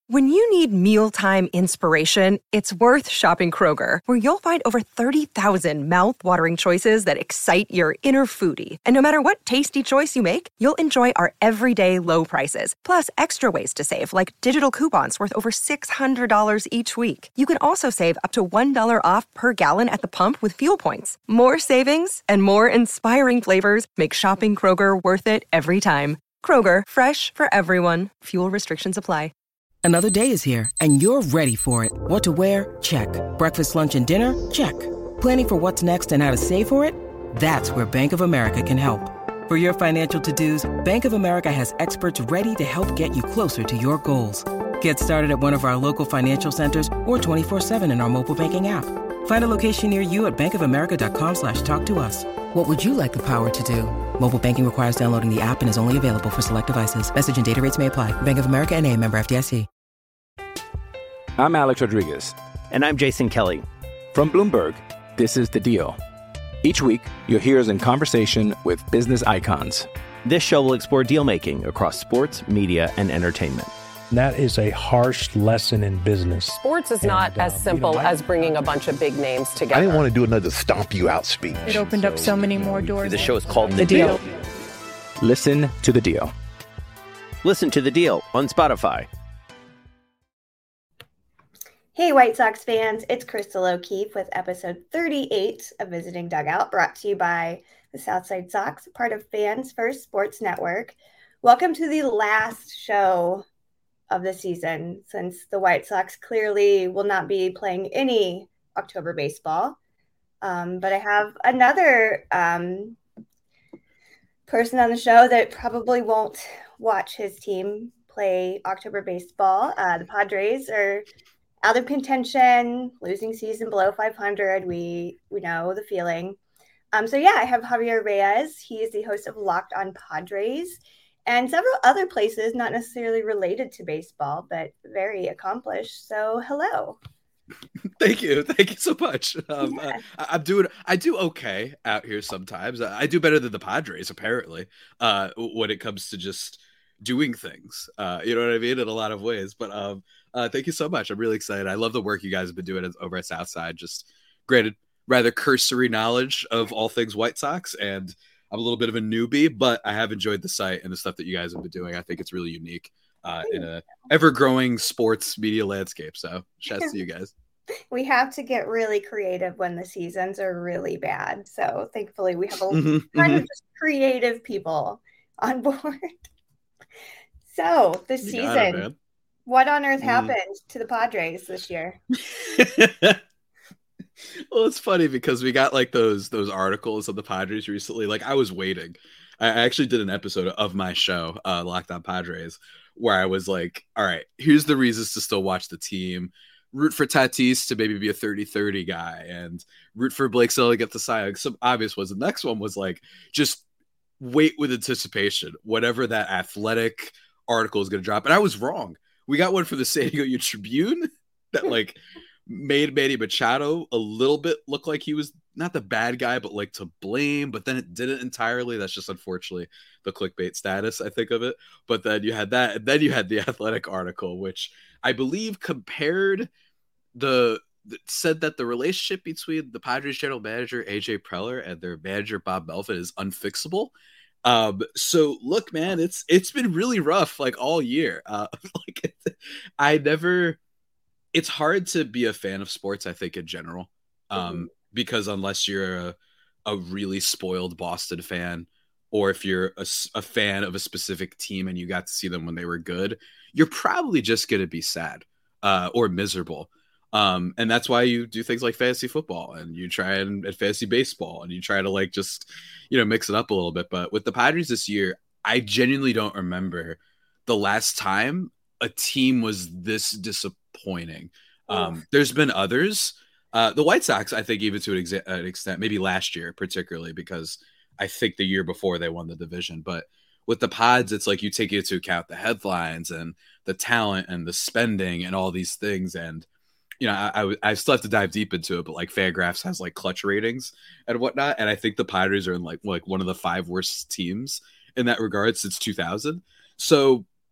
When you need mealtime inspiration, it's worth shopping Kroger, where you'll find over 30,000 mouth-watering choices that excite your inner foodie. And no matter what tasty choice you make, you'll enjoy our everyday low prices, plus extra ways to save, like digital coupons worth over $600 each week. You can also save up to $1 off per gallon at the pump with fuel points. More savings and more inspiring flavors make shopping Kroger worth it every time. Kroger, fresh for everyone. Fuel restrictions apply. Another day is here, and you're ready for it. What to wear? Check. Breakfast, lunch, and dinner? Check. Planning for what's next and how to save for it? That's where Bank of America can help. For your financial to-dos, Bank of America has experts ready to help get you closer to your goals. Get started at one of our local financial centers or 24/7 in our mobile banking app. Find a location near you at bankofamerica.com/talktous. What would you like the power to do? Mobile banking requires downloading the app and is only available for select devices. Message and data rates may apply. Bank of America N.A., member FDIC. I'm Alex Rodriguez. And I'm Jason Kelly. From Bloomberg, this is The Deal. Each week, you'll hear us in conversation with business icons. This show will explore deal-making across sports, media, and entertainment. That is a harsh lesson in business. Sports is not as simple as bringing a bunch of big names together. I didn't want to do another stomp you out speech. It opened up so many more doors. The show is called The Deal. Listen to The Deal. Listen to The Deal on Spotify. Hey, White Sox fans, it's Crystal O'Keefe with episode 38 of Visiting Dugout, brought to you by the Southside Sox, part of Fans First Sports Network. Welcome to the last show of the season, since the White Sox clearly will not be playing any October baseball. But I have another person on the show that probably won't watch his team play October baseball. The Padres are out of contention, losing season below 500. We know the feeling. I have Javier Reyes. He is the host of Locked on Padres and several other places, not necessarily related to baseball, but very accomplished. So, hello. Thank you so much. I do okay out here sometimes. I do better than the Padres, apparently, when it comes to just doing things. You know what I mean? In a lot of ways. But thank you so much. I'm really excited. I love the work you guys have been doing over at Southside. Just granted, rather cursory knowledge of all things White Sox, and I'm a little bit of a newbie, but I have enjoyed the site and the stuff that you guys have been doing. I think it's really unique in a ever-growing sports media landscape. So shouts to you guys. We have to get really creative when the seasons are really bad. So thankfully we have a kind of just creative people on board. So this season, what on earth happened to the Padres this year? Well, it's funny because we got like those articles of the Padres recently. Like I was waiting. I actually did an episode of my show, Locked on Padres, where I was like, all right, here's the reasons to still watch the team. Root for Tatis to maybe be a 30-30 guy, and root for Blake Snell to get the Cy Young. Some obvious ones. The next one was like, just wait with anticipation, whatever that athletic article is going to drop. And I was wrong. We got one for the San Diego Tribune that like made Manny Machado a little bit look like he was not the bad guy, but like to blame, but then it didn't entirely. That's just unfortunately the clickbait status, I think, of it. But then you had that, and then you had the athletic article, which I believe compared said that the relationship between the Padres general manager AJ Preller and their manager Bob Melvin is unfixable. So look, man, it's been really rough like all year. It's hard to be a fan of sports, I think, in general, because unless you're a really spoiled Boston fan, or if you're a fan of a specific team and you got to see them when they were good, you're probably just going to be sad or miserable. And that's why you do things like fantasy football, and you try and fantasy baseball, and you try to like just, mix it up a little bit. But with the Padres this year, I genuinely don't remember the last time a team was this disappointing. There's been others. The White Sox, I think, even to an extent, maybe last year particularly, because I think the year before they won the division. But with the Pods, it's like you take into account the headlines and the talent and the spending and all these things. And, I still have to dive deep into it, but like Fangraphs has like clutch ratings and whatnot. And I think the Padres are in like one of the 5 worst teams in that regard since 2000. So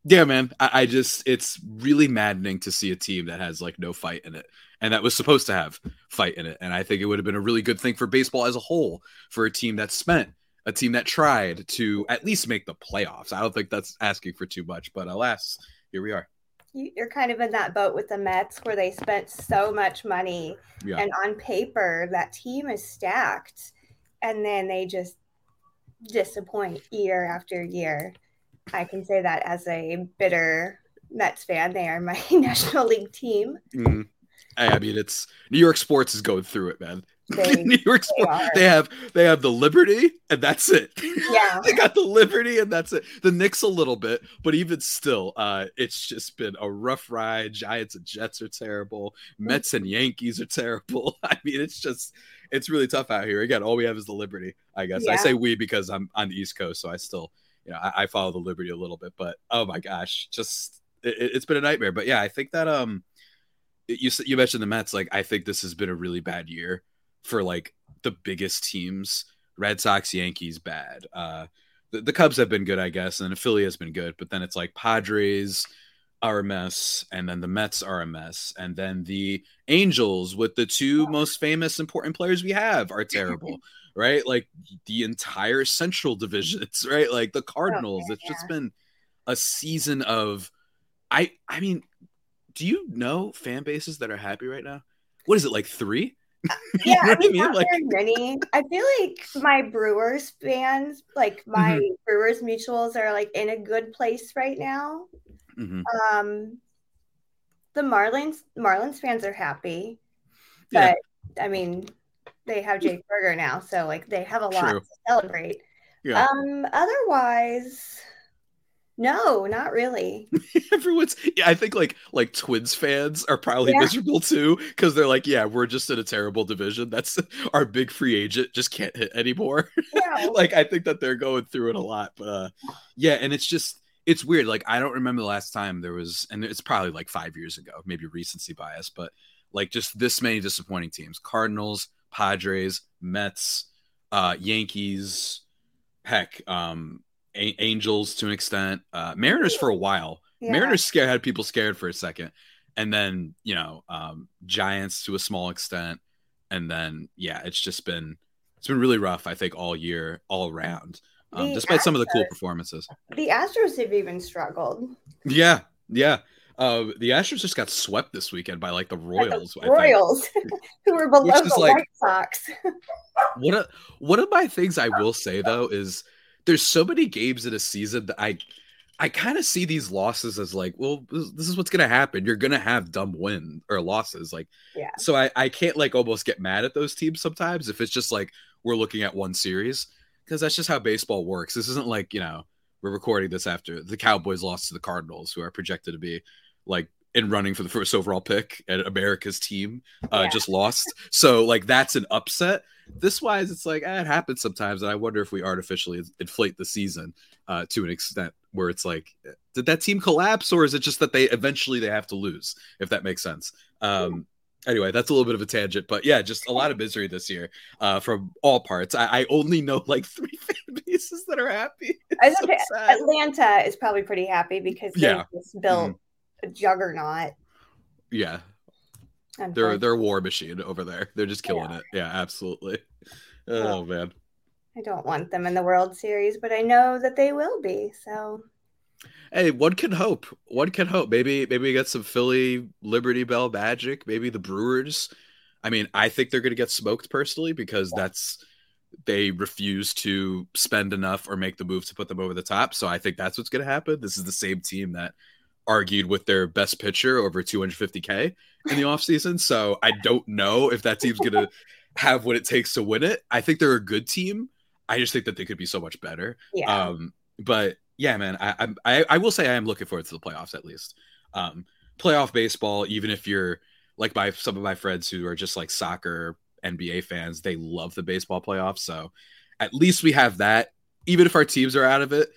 Yeah, man. I just, it's really maddening to see a team that has like no fight in it, and that was supposed to have fight in it. And I think it would have been a really good thing for baseball as a whole, for a team a team that tried to at least make the playoffs. I don't think that's asking for too much, but alas, here we are. You're kind of in that boat with the Mets where they spent so much money, and on paper that team is stacked, and then they just disappoint year after year. I can say that as a bitter Mets fan. They are my National League team. Mm-hmm. I mean, it's New York sports is going through it, man. New York sports, they have the Liberty, and that's it. Yeah, they got the Liberty, and that's it. The Knicks a little bit, but even still, it's just been a rough ride. Giants and Jets are terrible. Mets and Yankees are terrible. I mean, it's really tough out here. Again, all we have is the Liberty, I guess. Yeah. I say we because I'm on the East Coast, so I still, I follow the Liberty a little bit. But oh my gosh, just it's been a nightmare. But yeah, I think that you mentioned the Mets. Like, I think this has been a really bad year for like the biggest teams. Red Sox, Yankees, bad. The Cubs have been good, I guess, and Philly has been good. But then it's like Padres are a mess, and then the Mets are a mess, and then the Angels, with the two most famous important players we have, are terrible. Right? Like the entire Central divisions, right? Like the Cardinals. It's just been a season of I mean, do you know fan bases that are happy right now? What is it, like 3? Yeah, I mean, not very many. I feel like my Brewers fans, like my Brewers mutuals, are like in a good place right now. The Marlins fans are happy, but I mean, they have Jake Berger now, so like they have a lot to celebrate. Yeah. Otherwise, no, not really. I think like Twins fans are probably miserable too, because they're like, we're just in a terrible division. That's our big free agent just can't hit anymore. Yeah. Like, I think that they're going through it a lot, but and it's weird. Like, I don't remember the last time there was, and it's probably like 5 years ago, maybe recency bias, but like just this many disappointing teams: Cardinals, Padres, Mets, Yankees, heck, Angels to an extent, Mariners for a while. Mariners had people scared for a second, and then Giants to a small extent, and then it's been really rough, I think, all year, all around, despite some of the cool performances. The Astros have even struggled. The Astros just got swept this weekend by like the Royals. Who were below the White Sox. One of my things I will say though is, there's so many games in a season that I kind of see these losses as like, well, this is what's going to happen. You're going to have dumb wins or losses. Like, so I can't like almost get mad at those teams sometimes if it's just like, we're looking at one series, because that's just how baseball works. This isn't like, we're recording this after the Cowboys lost to the Cardinals, who are projected to be like in running for the first overall pick, and America's team just lost. So like, that's an upset. This wise, it's like, it happens sometimes, and I wonder if we artificially inflate the season to an extent where it's like, did that team collapse, or is it just that they eventually have to lose, if that makes sense? Anyway, that's a little bit of a tangent, but just a lot of misery this year from all parts. I only know like 3 fan bases that are happy. Atlanta is probably pretty happy because they just built a juggernaut. Yeah. They're a war machine over there. They're just killing it. Yeah, absolutely. Oh, man. I don't want them in the World Series, but I know that they will be. So, hey, one can hope. Maybe we get some Philly Liberty Bell magic. Maybe the Brewers. I mean, I think they're going to get smoked personally, because they refuse to spend enough or make the move to put them over the top. So I think that's what's going to happen. This is the same team that argued with their best pitcher over $250K in the offseason. So I don't know if that team's going to have what it takes to win it. I think they're a good team. I just think that they could be so much better. Yeah. But yeah, man, I will say I am looking forward to the playoffs, at least. Playoff baseball, even if you're like some of my friends who are just like soccer, NBA fans, they love the baseball playoffs. So at least we have that. Even if our teams are out of it,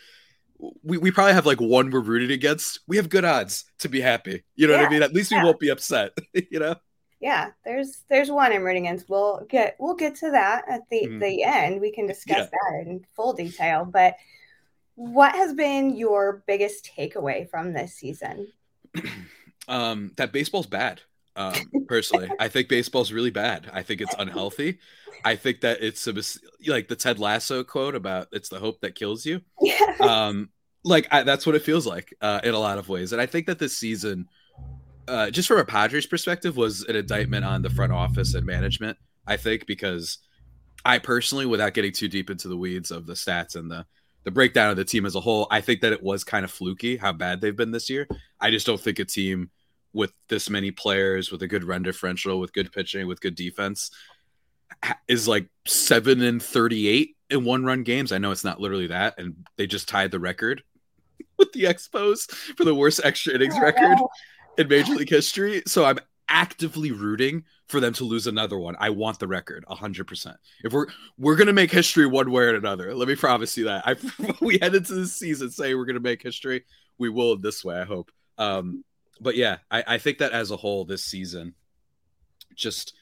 we probably have like one we're rooting against. We have good odds to be happy. You know what I mean? At least we won't be upset. Yeah, there's one I'm rooting against. We'll get to that at the end. We can discuss that in full detail. But What has been your biggest takeaway from this season? That baseball's bad. Personally, I think baseball's really bad. I think it's unhealthy. I think that it's like the Ted Lasso quote about "it's the hope that kills you." Yeah. That's what it feels like in a lot of ways. And I think that this season, just from a Padres perspective, was an indictment on the front office and management. I think because I personally, without getting too deep into the weeds of the stats and the breakdown of the team as a whole, I think that it was kind of fluky how bad they've been this year. I just don't think a team with this many players, with a good run differential, with good pitching, with good defense, is like 7-38 in one-run games. I know it's not literally that, and they just tied the record with the Expos for the worst extra innings record in Major League history. So I'm actively rooting for them to lose another one. I want the record 100%. If we're gonna make history one way or another, let me promise you that. We head into this season saying we're gonna make history. We will in this way, I hope. But yeah, I think that as a whole, this season, just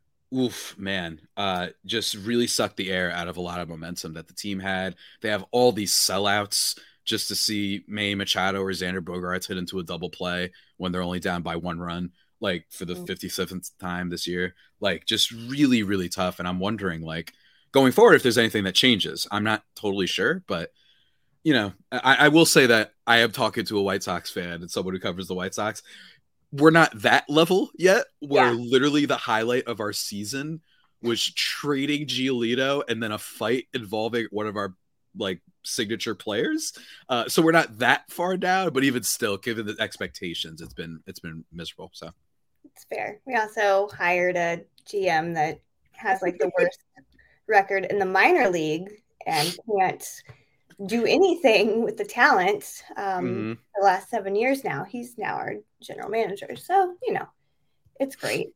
just really sucked the air out of a lot of momentum that the team had. They have all these sellouts just to see Manny Machado or Xander Bogaerts hit into a double play when they're only down by 1 run, like for the 57th time this year. Like, just really, really tough. And I'm wondering, like, going forward, if there's anything that changes. I'm not totally sure, but you know, I will say that I am talking to a White Sox fan and someone who covers the White Sox. We're not that level yet, where literally the highlight of our season was trading Giolito and then a fight involving one of our like signature players. So we're not that far down, but even still, given the expectations, it's been miserable. So it's fair. We also hired a GM that has like the worst record in the minor league and can't do anything with the talent the last 7 years now. He's now our general manager. So, you know, it's great.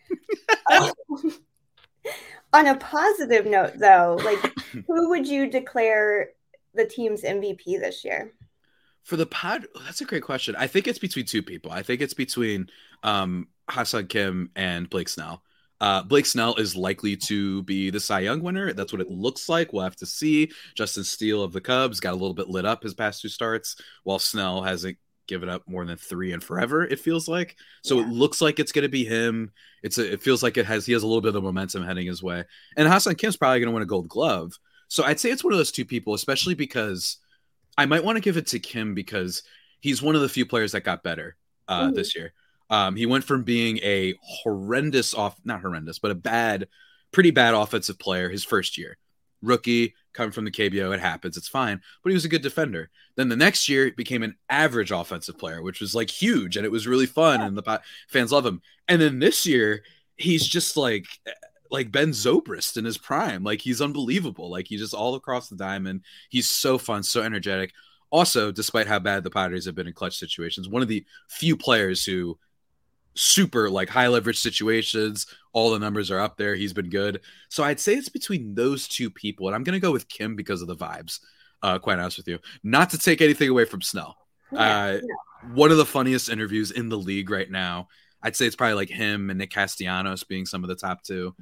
On a positive note, though, like, who would you declare the team's MVP this year? For the that's a great question. I think it's between two people. I think it's between Ha-Seong Kim and Blake Snell. Blake Snell is likely to be the Cy Young winner. That's what it looks like. We'll have to see. Justin Steele of the Cubs got a little bit lit up his past 2 starts, while Snell hasn't given up more than 3 in forever, it feels like. So it looks like it's going to be him. It feels like he has a little bit of momentum heading his way. And Ha-Seong Kim's probably going to win a Gold Glove. So I'd say it's one of those two people, especially because I might want to give it to Kim because he's one of the few players that got better this year. He went from being a pretty bad offensive player his first year. Rookie, coming from the KBO, it happens, it's fine. But he was a good defender. Then the next year, he became an average offensive player, which was like huge, and it was really fun, and the fans love him. And then this year, he's just like Ben Zobrist in his prime. Like, he's unbelievable. Like, he's just all across the diamond. He's so fun, so energetic. Also, despite how bad the Padres have been in clutch situations, one of the few players who super like high leverage situations, all the numbers are up there. He's been good. So I'd say it's between those two people. And I'm going to go with Kim because of the vibes, quite honest with you. Not to take anything away from Snell. One of the funniest interviews in the league right now. I'd say it's probably like him and Nick Castellanos being some of the top 2.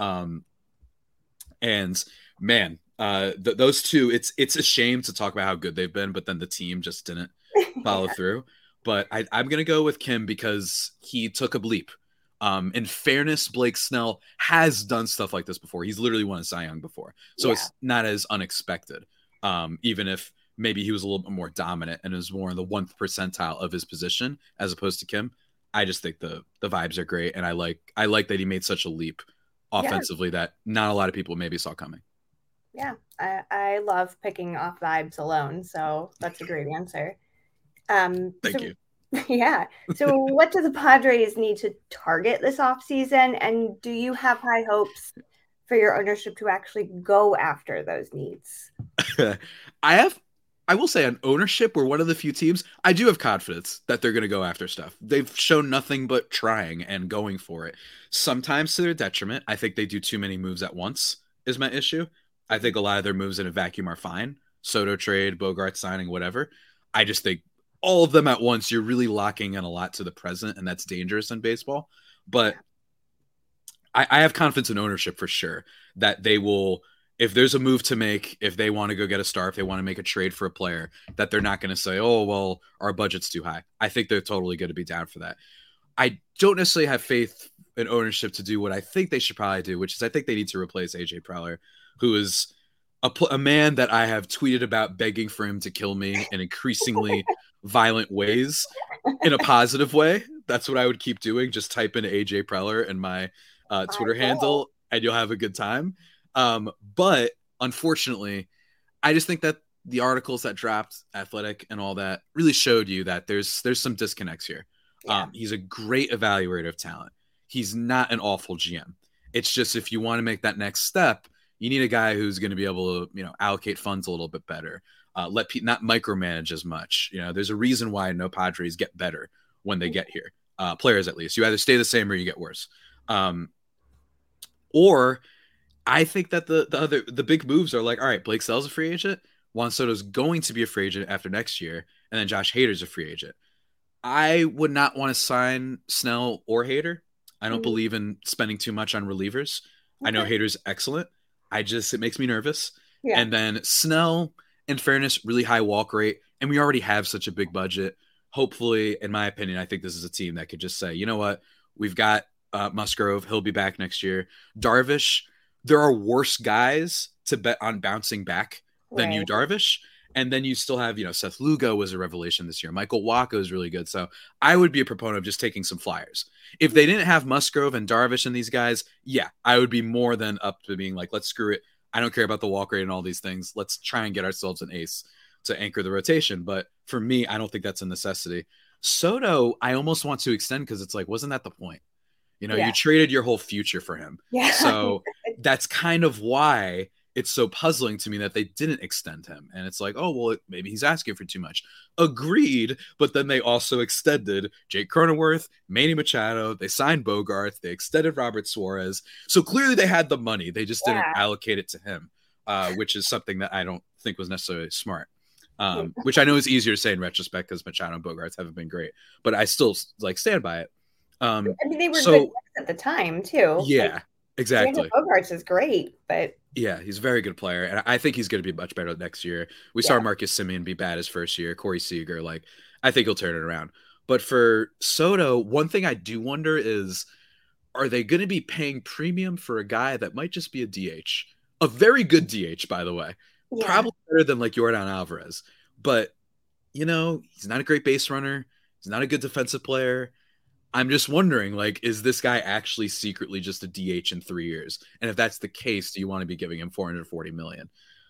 And man, those two, it's a shame to talk about how good they've been, but then the team just didn't follow through. But I'm going to go with Kim because he took a leap. In fairness, Blake Snell has done stuff like this before. He's literally won a Cy Young before. So it's not as unexpected, even if maybe he was a little bit more dominant and is more in the 1th percentile of his position as opposed to Kim. I just think the vibes are great. And I like that he made such a leap offensively that not a lot of people maybe saw coming. Yeah, I love picking off vibes alone. So that's a great answer. Thank you. Yeah. So what do the Padres need to target this offseason? And do you have high hopes for your ownership to actually go after those needs? I will say on ownership, we're one of the few teams. I do have confidence that they're going to go after stuff. They've shown nothing but trying and going for it. Sometimes to their detriment. I think they do too many moves at once is my issue. I think a lot of their moves in a vacuum are fine. Soto trade, Bogaerts signing, whatever. I just think all of them at once, you're really locking in a lot to the present, and that's dangerous in baseball. But I have confidence in ownership for sure that they will if there's a move to make, if they want to go get a star, if they want to make a trade for a player, that they're not going to say, oh, well, our budget's too high. I think they're totally going to be down for that. I don't necessarily have faith in ownership to do what I think they should probably do, which is I think they need to replace AJ Preller, who is a man that I have tweeted about begging for him to kill me in increasingly violent ways in a positive way. That's what I would keep doing. Just type in AJ Preller in my Twitter handle and you'll have a good time. But unfortunately, I just think that the articles that dropped, Athletic and all that, really showed you that there's some disconnects here. Yeah. He's a great evaluator of talent. He's not an awful GM. It's just, if you want to make that next step, you need a guy who's going to be able to, allocate funds a little bit better. Let people not micromanage as much. There's a reason why no Padres get better when they get here. Players, at least, you either stay the same or you get worse. Or I think that the big moves are like, all right, Blake Snell's a free agent. Juan Soto's going to be a free agent after next year, and then Josh Hader's a free agent. I would not want to sign Snell or Hader. I don't believe in spending too much on relievers. Okay. I know Hader's excellent. It makes me nervous. Yeah. And then Snell, in fairness, really high walk rate, and we already have such a big budget. Hopefully, in my opinion, I think this is a team that could just say, you know what, we've got Musgrove. He'll be back next year. Darvish, there are worse guys to bet on bouncing back than you, Darvish. And then you still have, Seth Lugo was a revelation this year. Michael Wacha is really good. So I would be a proponent of just taking some flyers. If they didn't have Musgrove and Darvish and these guys, yeah, I would be more than up to being like, let's screw it. I don't care about the walk rate and all these things. Let's try and get ourselves an ace to anchor the rotation. But for me, I don't think that's a necessity. Soto, I almost want to extend because it's like, wasn't that the point? You traded your whole future for him. Yeah. So that's kind of why it's so puzzling to me that they didn't extend him. And it's like, oh, well, maybe he's asking for too much. Agreed. But then they also extended Jake Cronenworth, Manny Machado. They signed Bogarts. They extended Robert Suarez. So clearly they had the money. They just didn't allocate it to him, which is something that I don't think was necessarily smart. Which I know is easier to say in retrospect because Machado and Bogarts haven't been great. But I still stand by it. They were good at the time, too. Yeah, exactly. Bogarts is great, but... Yeah, he's a very good player, and I think he's going to be much better next year. We saw Marcus Semien be bad his first year, Corey Seager, I think he'll turn it around. But for Soto, one thing I do wonder is, are they going to be paying premium for a guy that might just be a DH? A very good DH, by the way. Yeah. Probably better than Yordan Alvarez. But, he's not a great base runner. He's not a good defensive player. I'm just wondering, is this guy actually secretly just a DH in 3 years? And if that's the case, do you want to be giving him $440 million?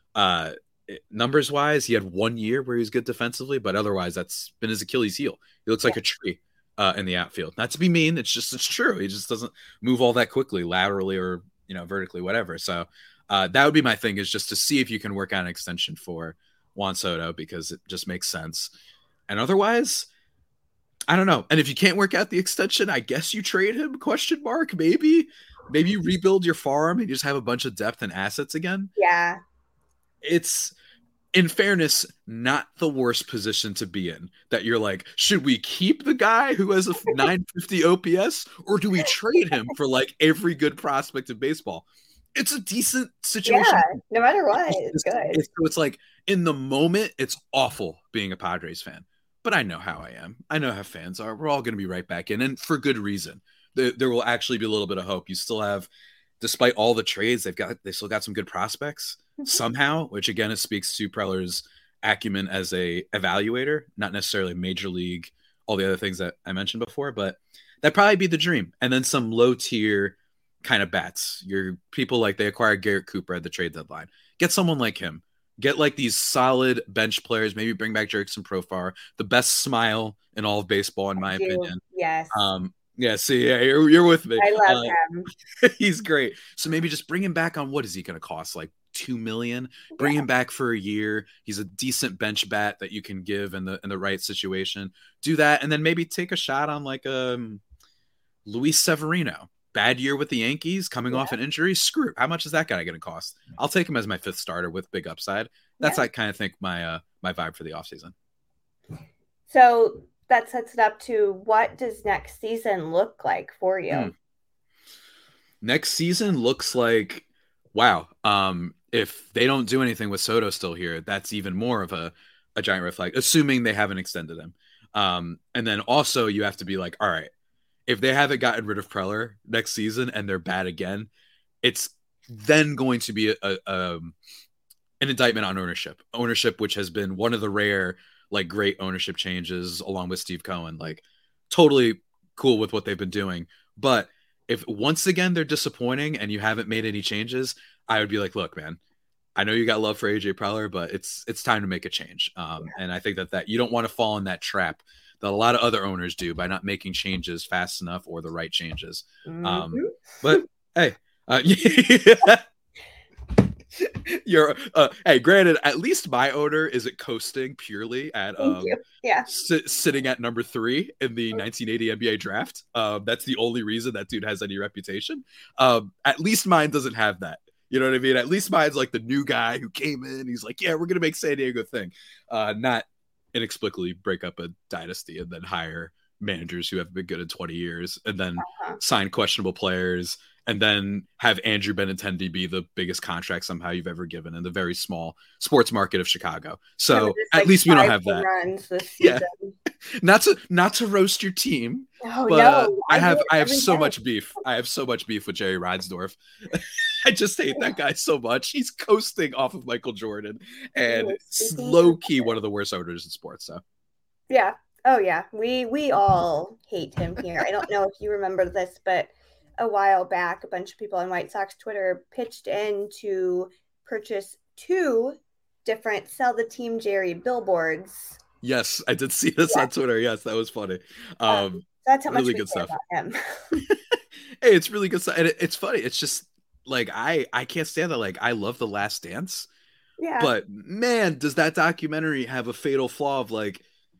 Numbers wise, he had 1 year where he was good defensively, but otherwise that's been his Achilles heel. He looks like a tree in the outfield. Not to be mean, it's true. He just doesn't move all that quickly, laterally or vertically, whatever. So that would be my thing, is just to see if you can work out an extension for Juan Soto, because it just makes sense. And otherwise, I don't know. And if you can't work out the extension, I guess you trade him, ? Maybe you rebuild your farm and you just have a bunch of depth and assets again. Yeah. It's, in fairness, not the worst position to be in, that you're like, should we keep the guy who has a 950 OPS, or do we trade him for every good prospect in baseball? It's a decent situation. Yeah, no matter what, it's good. It's like, in the moment, it's awful being a Padres fan. But I know how I am. I know how fans are. We're all going to be right back in, and for good reason. There will actually be a little bit of hope. You still have, despite all the trades, they still got some good prospects somehow, which again, it speaks to Preller's acumen as a evaluator, not necessarily major league, all the other things that I mentioned before, but that'd probably be the dream. And then some low tier kind of bats. Your people they acquired Garrett Cooper at the trade deadline. Get someone like him. Get these solid bench players. Maybe bring back Jerickson Profar, the best smile in all of baseball, in my opinion. Yes. You're with me. I love him. He's great. So maybe just bring him back on, what is he going to cost? $2 million. Bring him back for a year. He's a decent bench bat that you can give in the right situation. Do that, and then maybe take a shot on Luis Severino. Bad year with the Yankees, coming off an injury. Screw it. How much is that guy going to cost? I'll take him as my fifth starter with big upside. That's I kind of think my vibe for the offseason. So that sets it up to, what does next season look like for you? Next season looks like, wow. if they don't do anything with Soto still here, that's even more of a giant red flag, assuming they haven't extended him. And then also you have to be like, all right, if they haven't gotten rid of Preller next season and they're bad again, it's then going to be an indictment on ownership, which has been one of the rare, like, great ownership changes along with Steve Cohen, like totally cool with what they've been doing. But if once again they're disappointing and you haven't made any changes, I would be like, look, man, I know you got love for AJ Preller, but it's time to make a change. And I think that you don't want to fall in that trap that a lot of other owners do by not making changes fast enough or the right changes. But hey, you're hey, granted, at least my owner isn't coasting purely at sitting at number 3 in the 1980 NBA draft. That's the only reason that dude has any reputation. At least mine doesn't have that. You know what I mean? At least mine's like the new guy who came in. He's like, yeah, we're gonna make San Diego thing, not inexplicably break up a dynasty and then hire managers who have been good in 20 years and then sign questionable players and then have Andrew Benintendi be the biggest contract somehow you've ever given in the very small sports market of Chicago. So at least we don't have that. Yeah. Not to roast your team, but I have so much beef. I have so much beef with Jerry Reinsdorf. I just hate that guy so much. He's coasting off of Michael Jordan and low key one of the worst owners in sports. So yeah. Oh yeah. We all hate him here. I don't know if you remember this, but a while back, a bunch of people on White Sox Twitter pitched in to purchase 2 different Sell the Team Jerry billboards. Yes, I did see this on Twitter. Yes, that was funny. That's how much really we good stuff about him. Hey, it's really good stuff. And it's funny. It's just like, I can't stand that. Like, I love The Last Dance. Yeah. But man, does that documentary have a fatal flaw of like,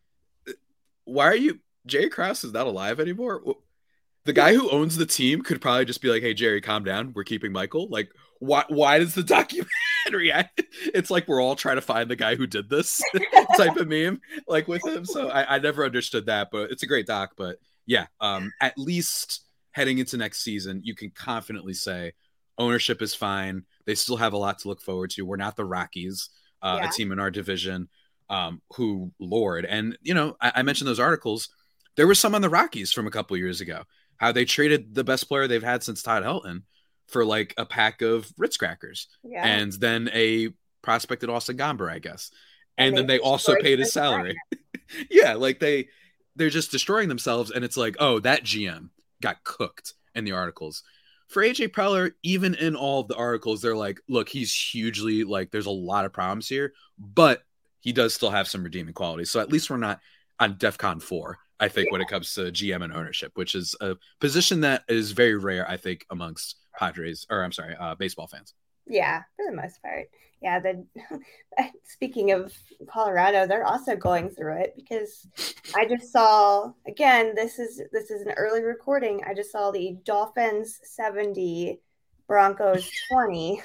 why are you, Jerry Krause is not alive anymore? The guy who owns the team could probably just be like, hey, Jerry, calm down. We're keeping Michael. Like, why does the documentary it's like we're all trying to find the guy who did this type of meme, like, with him. So I never understood that, but it's a great doc. But yeah, at least heading into next season, you can confidently say ownership is fine. They still have a lot to look forward to. We're not the Rockies, a team in our division, who Lord. And, you know, I mentioned those articles. There were some on the Rockies from a couple years ago, how they traded the best player they've had since Todd Helton for like a pack of Ritz crackers and then a prospected Austin Gomber, I guess. And then they also paid his salary. Yeah. Like they're just destroying themselves. And it's like, oh, that GM got cooked in the articles. For AJ Preller, even in all of the articles, they're like, look, he's hugely, like, there's a lot of problems here, but he does still have some redeeming qualities. So at least we're not on DEFCON 4. I think when it comes to GM and ownership, which is a position that is very rare, I think, amongst baseball fans. Yeah, for the most part. Yeah. Speaking of Colorado, they're also going through it because I just saw, again, this is an early recording. I just saw the Dolphins 70, Broncos 20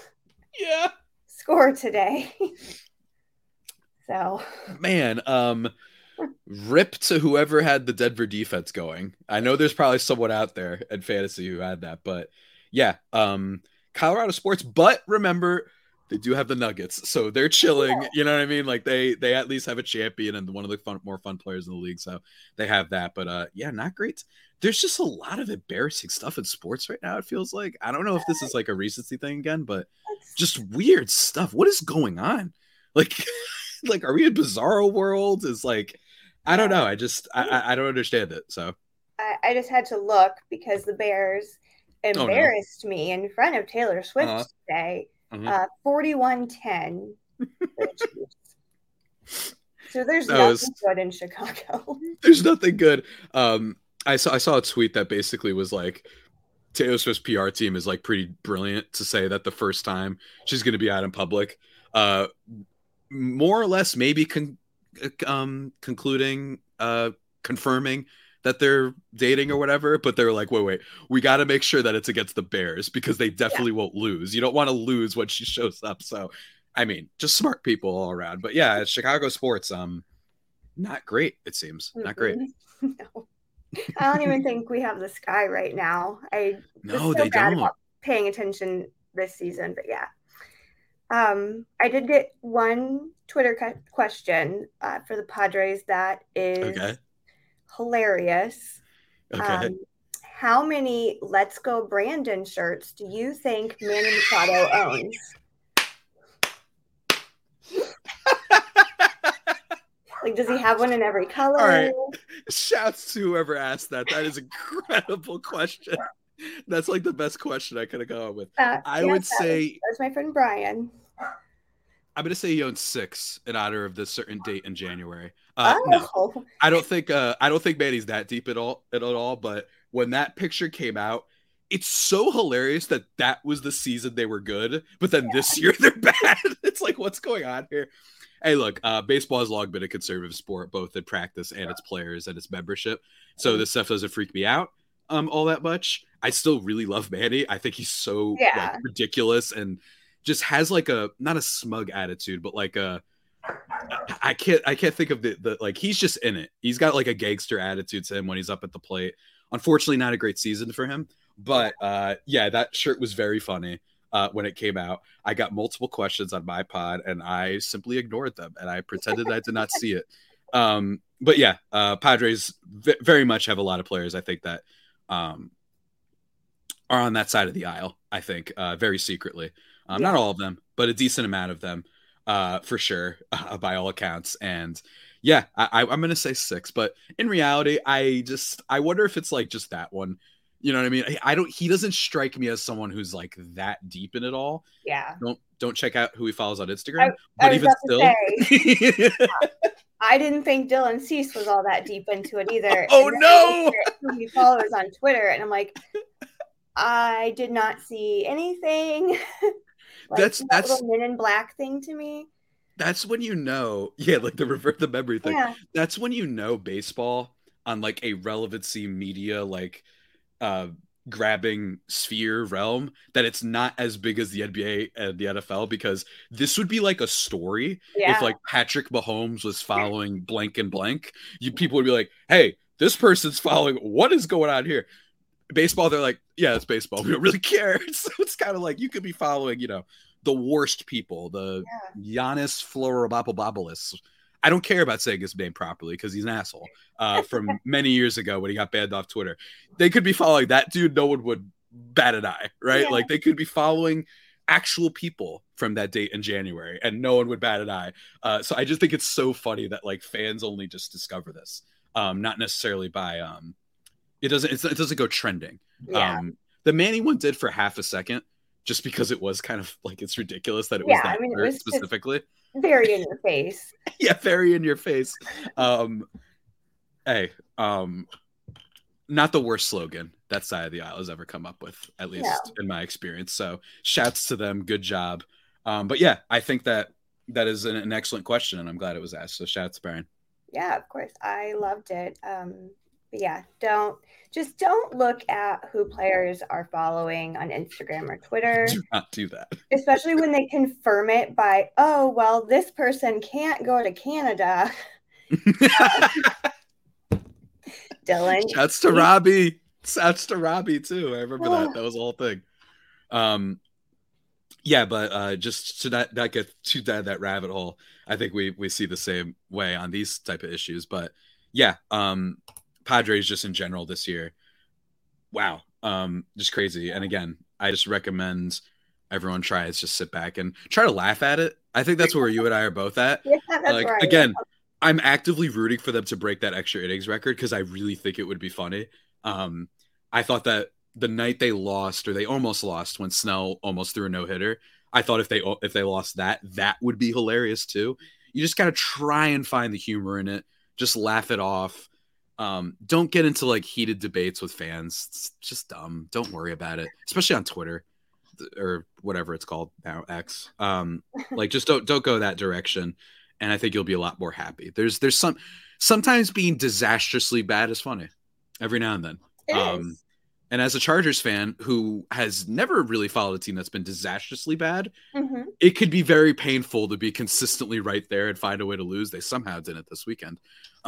score today. So, man, rip to whoever had the Denver defense going. I know there's probably someone out there in fantasy who had that, but yeah, Colorado sports. But remember, they do have the Nuggets, so they're chilling. You know what I mean? Like they at least have a champion and one of the more fun players in the league, so they have that. But yeah, not great. There's just a lot of embarrassing stuff in sports right now. It feels like, I don't know if this is like a recency thing again, but just weird stuff. What is going on? Like, like, are we in Bizarro world? Is like, I don't know. I don't understand it. So I just had to look because the Bears embarrassed me in front of Taylor Swift today. 41-10. So there's nothing good in Chicago. There's nothing good. I saw a tweet that basically was like, Taylor Swift's PR team is like pretty brilliant to say that the first time she's going to be out in public, more or less maybe confirming that they're dating or whatever, but they're like, wait, we got to make sure that it's against the Bears because they definitely won't lose. You don't want to lose when she shows up. So, I mean, just smart people all around. But yeah, Chicago sports, not great. It seems not great. No, I don't even think we have the Sky right now. No, they don't. Paying attention this season, but yeah. I did get one Twitter question for the Padres that is hilarious. Okay. How many Let's Go Brandon shirts do you think Manny Machado owns? Like, does he have one in every color? All right. Shouts to whoever asked that. That is an incredible question. That's like the best question I could have gone with. I would say that's my friend Brian. I'm going to say he owns 6 in honor of this certain date in January. No, I don't think Manny's that deep at all. But when that picture came out, it's so hilarious that was the season they were good, but then this year they're bad. It's like, what's going on here? Hey, look, baseball has long been a conservative sport, both in practice and its players and its membership. So this stuff doesn't freak me out all that much. I still really love Manny. I think he's so ridiculous and just has like not a smug attitude, but like I can't think of the like, he's just in it. He's got like a gangster attitude to him when he's up at the plate. Unfortunately, not a great season for him, but that shirt was very funny. When it came out, I got multiple questions on my pod and I simply ignored them and I pretended I did not see it. But yeah, Padres very much have a lot of players, I think, that are on that side of the aisle, I think, very secretly. Not all of them, but a decent amount of them, for sure, by all accounts. And yeah, I'm going to say 6, but in reality, I wonder if it's like just that one. You know what I mean? He doesn't strike me as someone who's like that deep in it all. Yeah. Don't check out who he follows on Instagram. But even still, I didn't think Dylan Cease was all that deep into it either. Oh no! Who he follows on Twitter, and I'm like, I did not see anything. Like, that's little Men in Black thing to me. That's when you know, like the revert the memory thing. Yeah. That's when you know baseball on like a relevancy media like grabbing sphere realm, that it's not as big as the NBA and the NFL, because this would be like a story if like Patrick Mahomes was following blank and blank. People would be like, hey, this person's following, what is going on here? Baseball, they're like, yeah, it's baseball, we don't really care. So it's kind of like you could be following, the worst people, the Giannis Florobopoulos. I don't care about saying his name properly because he's an asshole, from many years ago when he got banned off Twitter. They could be following that dude. No one would bat an eye, right? Yeah. Like they could be following actual people from that date in January and no one would bat an eye. So I just think it's so funny that like fans only just discover this, not necessarily by, it doesn't go trending. Yeah. The Manny one did for half a second just because it was kind of like, it's ridiculous that it was that it was specifically. Very in your face. Yeah, very in your face. Hey, not the worst slogan that side of the aisle has ever come up with, at least in my experience. So shouts to them. Good job. But yeah, I think that is an excellent question and I'm glad it was asked. So shouts, Brian. Yeah, of course. I loved it. But yeah, don't look at who players are following on Instagram or Twitter. Do not do that. Especially when they confirm it by, oh, well, this person can't go to Canada. Dylan. Shouts to Robbie. Shouts to Robbie too. I remember that. That was the whole thing. Yeah, but just to not get too down that rabbit hole, I think we see the same way on these type of issues. But yeah, Padres just in general this year, wow, just crazy. And again, I just recommend everyone just sit back and try to laugh at it. I think that's where you and I are both at. Yeah, that's right. Again, I'm actively rooting for them to break that extra innings record because I really think it would be funny. I thought that the night they lost, or they almost lost when Snell almost threw a no-hitter, I thought if they lost that would be hilarious too. You just got to try and find the humor in it. Just laugh it off. Don't get into like heated debates with fans. It's just dumb. Don't worry about it, especially on Twitter or whatever it's called now, X. Like just don't go that direction. And I think you'll be a lot more happy. There's sometimes being disastrously bad is funny every now and then. And as a Chargers fan who has never really followed a team that's been disastrously bad, it could be very painful to be consistently right there and find a way to lose. They somehow did it this weekend.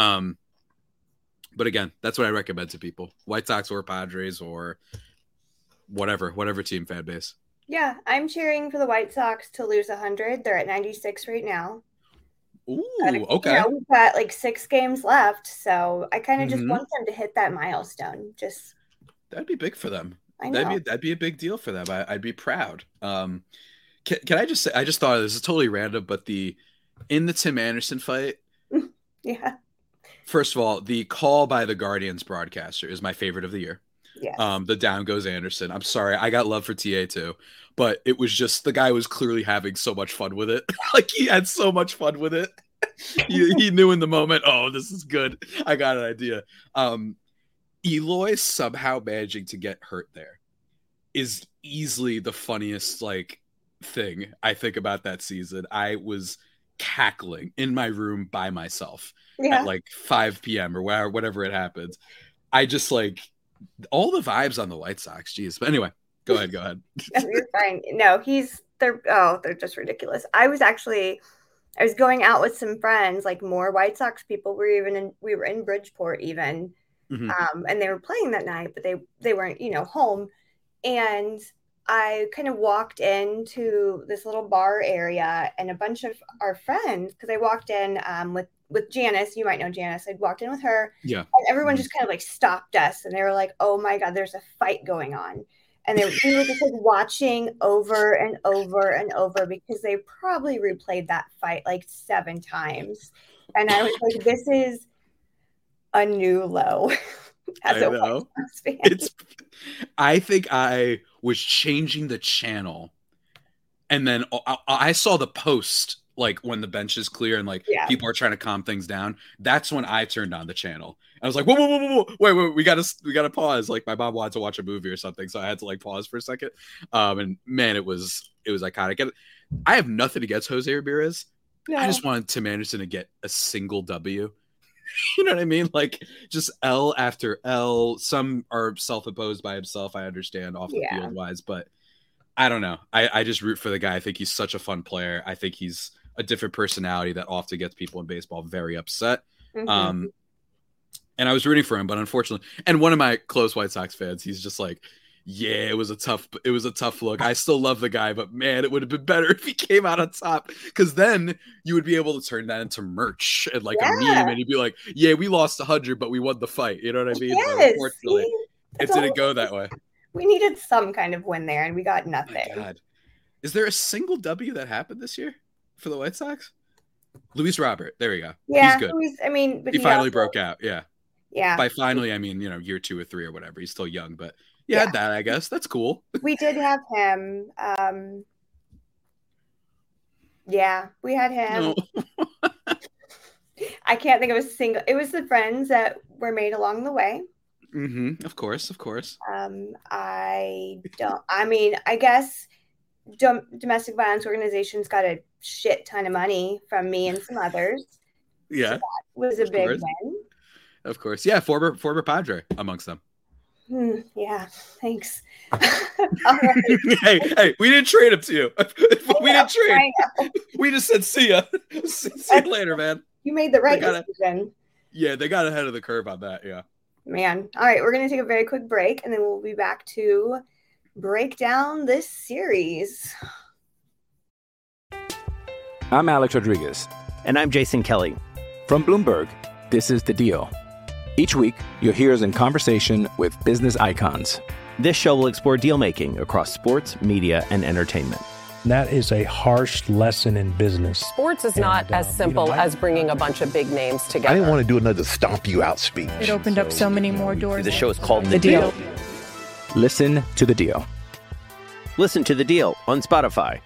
But again, that's what I recommend to people. White Sox or Padres or whatever team fan base. Yeah, I'm cheering for the White Sox to lose 100. They're at 96 right now. Ooh, okay. We've got like 6 games left, so I kind of just want them to hit that milestone. That'd be big for them. I know. That'd be a big deal for them. I'd be proud. Can I just say, I just thought of this is totally random, but in the Tim Anderson fight, yeah. First of all, the call by the Guardians broadcaster is my favorite of the year. Yeah. The down goes Anderson. I'm sorry, I got love for TA too, but it was just the guy was clearly having so much fun with it. Like he had so much fun with it. he knew in the moment, oh, this is good. I got an idea. Eloy somehow managing to get hurt there is easily the funniest thing I think about that season. I was cackling in my room by myself at 5 p.m. or whatever it happens. I just all the vibes on the White Sox. Jeez. But anyway, go ahead. No, you're fine. No, they're just ridiculous. I was going out with some friends, more White Sox people. We were in Bridgeport even. Mm-hmm. And they were playing that night, but they weren't, home. And I kind of walked into this little bar area, and a bunch of our friends, because I walked in with Janice, you might know Janice. I'd walked in with her. Yeah. And everyone just kind of stopped us, and they were like, "Oh my God, there's a fight going on." And we were just watching over and over and over, because they probably replayed that fight 7 times. And I was like, this is a new low. I know. I think I was changing the channel, and then I saw the post when the bench is clear and people are trying to calm things down. That's when I turned on the channel. I was like, whoa, wait, we gotta pause. My mom wanted to watch a movie or something, so I had to pause for a second. And man, it was iconic. I have nothing against Jose Ramirez. No. I just wanted Tim Anderson to get a single W. You know what I mean? Just L after L. Some are self-imposed by himself, I understand, off the field wise, but I don't know. I just root for the guy. I think he's such a fun player. I think he's a different personality that often gets people in baseball very upset. Mm-hmm. And I was rooting for him, but unfortunately, and one of my close White Sox fans, he's just yeah, it was a tough look. I still love the guy, but man, it would have been better if he came out on top, because then you would be able to turn that into merch and a meme, and you'd be like, yeah, we lost 100, but we won the fight. You know what I mean? Yes, unfortunately, it didn't go that way. We needed some kind of win there, and we got nothing. Oh my God. Is there a single W that happened this year for the White Sox? Luis Robert. There we go. Yeah, he's good. But he finally broke out. Yeah. Yeah. By finally, I mean, year 2 or 3 or whatever. He's still young, but had that, I guess. That's cool. We did have him. We had him. No. I can't think of a single. It was the friends that were made along the way. Mm-hmm. Of course. I guess domestic violence organizations got a shit ton of money from me and some others. Yeah. So that was a big win. Of course. Yeah. Former Padre amongst them. Yeah, thanks. Hey, we didn't trade him to you. We didn't trade. We just said, see ya. See you later, man. You made the right decision. Yeah, they got ahead of the curve on that, yeah. Man. All right, we're going to take a very quick break, and then we'll be back to break down this series. I'm Alex Rodriguez. And I'm Jason Kelly. From Bloomberg, this is The Deal. Each week, you'll hear us in conversation with business icons. This show will explore deal-making across sports, media, and entertainment. That is a harsh lesson in business. Sports is not as simple as bringing a bunch of big names together. I didn't want to do another stomp you out speech. It opened up so many more doors. The show is called The Deal. Listen to The Deal. Listen to The Deal on Spotify.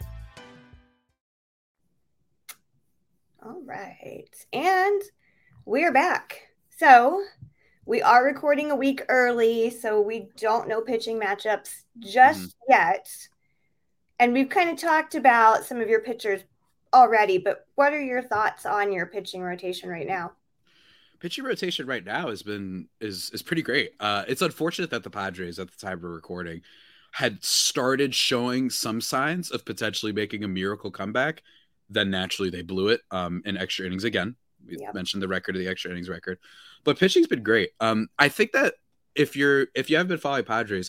All right. And we're back. So we are recording a week early, so we don't know pitching matchups just yet. And we've kind of talked about some of your pitchers already, but what are your thoughts on your pitching rotation right now? Pitching rotation right now is pretty great. It's unfortunate that the Padres, at the time we're recording, had started showing some signs of potentially making a miracle comeback. Then naturally they blew it in extra innings again. We mentioned the record of the extra innings record, but pitching's been great. I think that if you haven't been following Padres,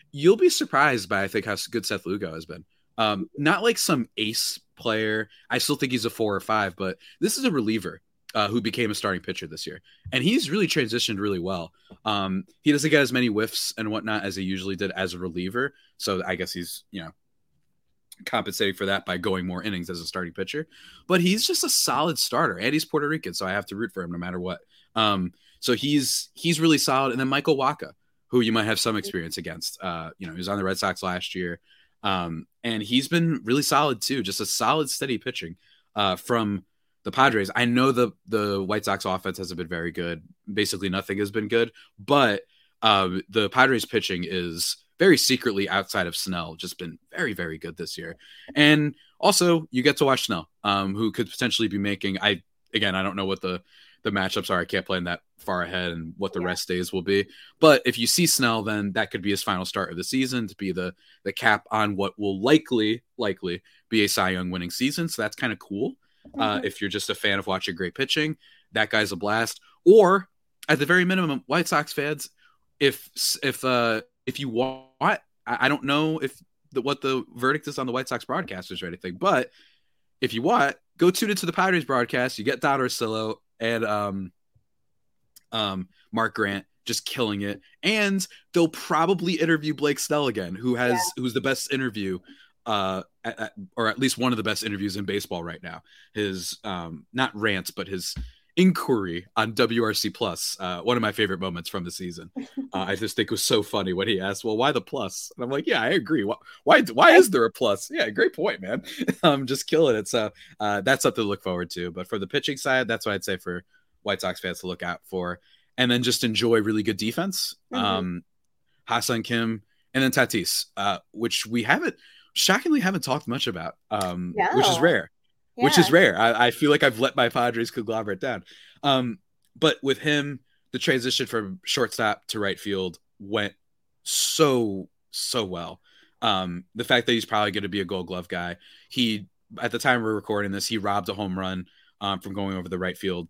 you'll be surprised by, I think, how good Seth Lugo has been. Not like some ace player. I still think he's a 4 or 5, but this is a reliever who became a starting pitcher this year. And he's really transitioned really well. He doesn't get as many whiffs and whatnot as he usually did as a reliever. So I guess he's, compensating for that by going more innings as a starting pitcher. But he's just a solid starter. And he's Puerto Rican, so I have to root for him no matter what. So he's really solid. And then Michael Wacha, who you might have some experience against. He was on the Red Sox last year. And he's been really solid too. Just a solid, steady pitching from the Padres. I know the White Sox offense hasn't been very good. Basically nothing has been good. But the Padres pitching is very secretly, outside of Snell, just been very, very good this year. And also you get to watch Snell, who could potentially be making, I don't know what the matchups are. I can't plan that far ahead and what the rest days will be. But if you see Snell, then that could be his final start of the season to be the cap on what will likely be a Cy Young winning season. So that's kind of cool. If you're just a fan of watching great pitching, that guy's a blast. Or at the very minimum, White Sox fans, if you want, I don't know what the verdict is on the White Sox broadcasters or anything, but if you want, go tune into the Padres broadcast. You get Don Orsillo and Mark Grant just killing it, and they'll probably interview Blake Snell again, who's the best interview, or at least one of the best interviews in baseball right now. His not rants, but his inquiry on WRC Plus, one of my favorite moments from the season. I just think it was so funny when he asked, well, why the plus? And I'm like, yeah, I agree. Why is there a plus? Yeah, great point, man. I'm just killing it. So that's something to look forward to. But for the pitching side, that's what I'd say for White Sox fans to look out for. And then just enjoy really good defense. Ha-Seong Kim, and then Tatis, which we shockingly haven't talked much about, which is rare. Yeah. Which is rare. I feel like I've let my Padres conglomerate down. But with him, the transition from shortstop to right field went so well. The fact that he's probably going to be a Gold Glove guy. At the time we're recording this, he robbed a home run from going over the right field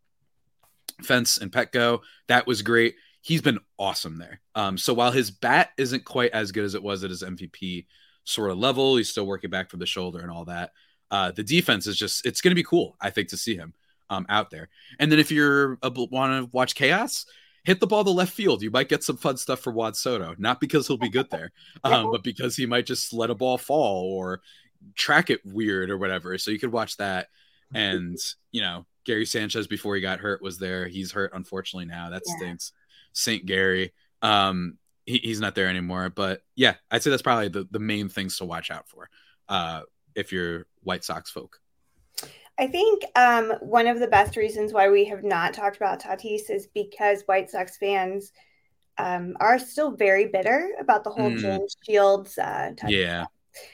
fence in Petco. That was great. He's been awesome there. So while his bat isn't quite as good as it was at his MVP sort of level, he's still working back from the shoulder and all that. The defense is it's going to be cool, I think, to see him out there. And then if you want to watch chaos, hit the ball to left field. You might get some fun stuff for Juan Soto, not because he'll be good there, but because he might just let a ball fall or track it weird or whatever. So you could watch that. And, Gary Sanchez, before he got hurt, was there. He's hurt, unfortunately, now. That stinks. St. Gary. He's not there anymore. But, yeah, I'd say that's probably the main things to watch out for if you're White Sox folk. I think one of the best reasons why we have not talked about Tatis is because White Sox fans are still very bitter about the whole James Shields. Yeah,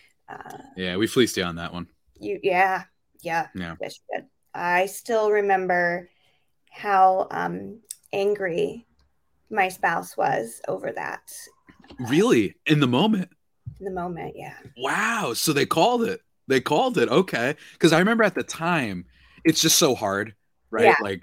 we fleeced you on that one. Yeah. Yes, you did. I still remember how angry my spouse was over that. Really? In the moment? In the moment, yeah. Wow. So they called it. Okay. Because I remember at the time, it's just so hard, right? Yeah. Like,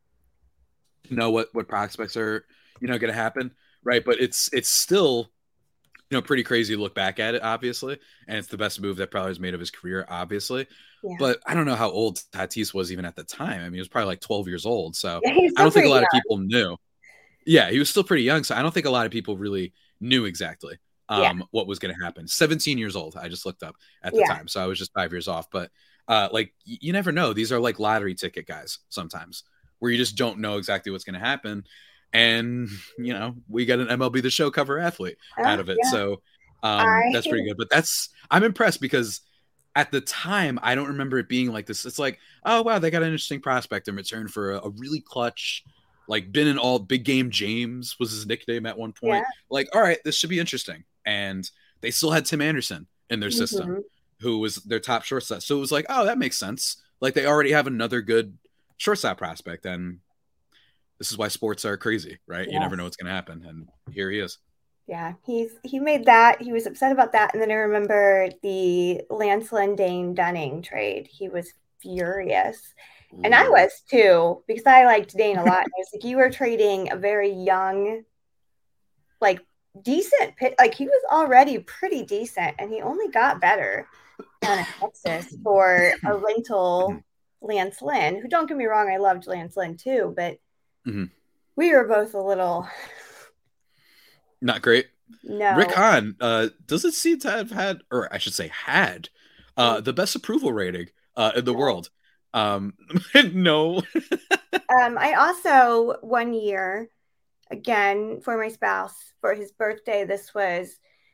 what prospects are, going to happen, right? But it's still, pretty crazy to look back at it, obviously. And it's the best move that probably was made of his career, obviously. Yeah. But I don't know how old Tatis was even at the time. I mean, he was probably like 12 years old. So I don't think a lot of people knew. Yeah, he was still pretty young. So I don't think a lot of people really knew exactly what was going to happen. 17 years old. I just looked up at the time. So I was just 5 years off. But you never know. These are like lottery ticket guys sometimes where you just don't know exactly what's going to happen. And, we got an MLB The Show cover athlete out of it. Yeah. So that's pretty good. But I'm impressed because at the time, I don't remember it being like this. It's like, oh, wow, they got an interesting prospect in return for a really clutch, like been in all big game James was his nickname at one point. Yeah. Like, all right, this should be interesting. And they still had Tim Anderson in their system, who was their top shortstop. So it was like, oh, that makes sense. Like they already have another good shortstop prospect. And this is why sports are crazy, right? Yeah. You never know what's going to happen. And here he is. Yeah, he made that. He was upset about that. And then I remember the Lance Lindane Dunning trade. He was furious. And I was too, because I liked Dane a lot. And I was like, you were trading a very young, like decent like he was already pretty decent, and he only got better down in Texas for a rental Lance Lynn, who, don't get me wrong, I loved Lance Lynn too, but we were both a little not great. No. Rick Hahn doesn't seem to have had, or I should say had, the best approval rating in the world. No. I also, one year, again, for my spouse, for his birthday, this was,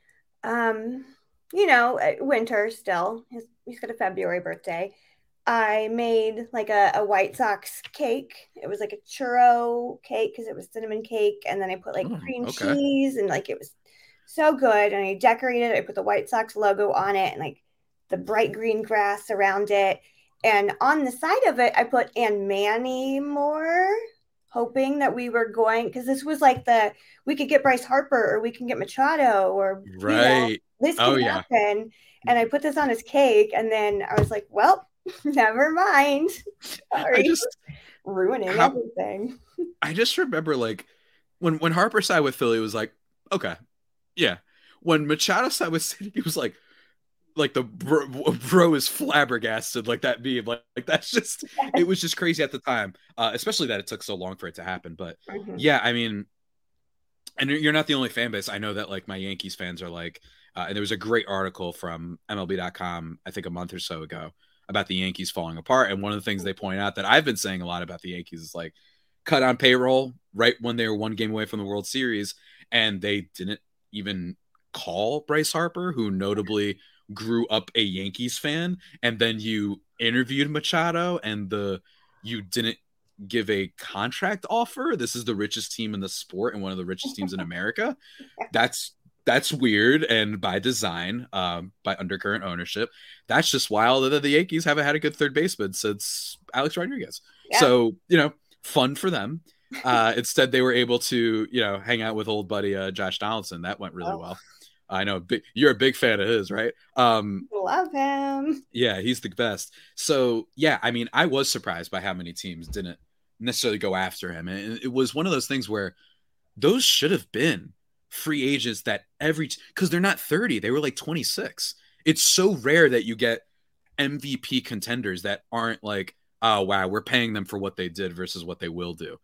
winter still. He's got a February birthday. I made like a White Sox cake. It was like a churro cake because it was cinnamon cake. And then I put like cream cheese, and like it was so good. And I decorated it. I put the White Sox logo on it and like the bright green grass around it. And on the side of it, I put "and Manny more," hoping that we were going, because this was like we could get Bryce Harper or we can get Machado or this can happen. And I put this on his cake, and then I was like, well, never mind. Sorry. Ruining everything. I just remember like when Harper side with Philly, it was like, okay, yeah. When Machado side with City, he was like the bro is flabbergasted, like that meme, like that's just it was just crazy at the time, especially that it took so long for it to happen. But yeah, I mean, and you're not the only fan base. I know that like my Yankees fans are like, and there was a great article from MLB.com, I think a month or so ago, about the Yankees falling apart. And one of the things they point out that I've been saying a lot about the Yankees is like cut on payroll right when they were one game away from the World Series, and they didn't even call Bryce Harper, who notably grew up a Yankees fan, and then you interviewed Machado and you didn't give a contract offer. This is the richest team in the sport and one of the richest teams in America. That's weird, and by design, by undercurrent ownership. That's just wild that the Yankees haven't had a good third baseman since Alex Rodriguez. Yeah. So, fun for them. Instead, they were able to, hang out with old buddy Josh Donaldson. That went really well. I know you're a big fan of his, right? Love him. Yeah, he's the best. So, yeah, I mean, I was surprised by how many teams didn't necessarily go after him. And it was one of those things where those should have been free agents that because they're not 30, they were like 26. It's so rare that you get MVP contenders that aren't like, oh, wow, we're paying them for what they did versus what they will do.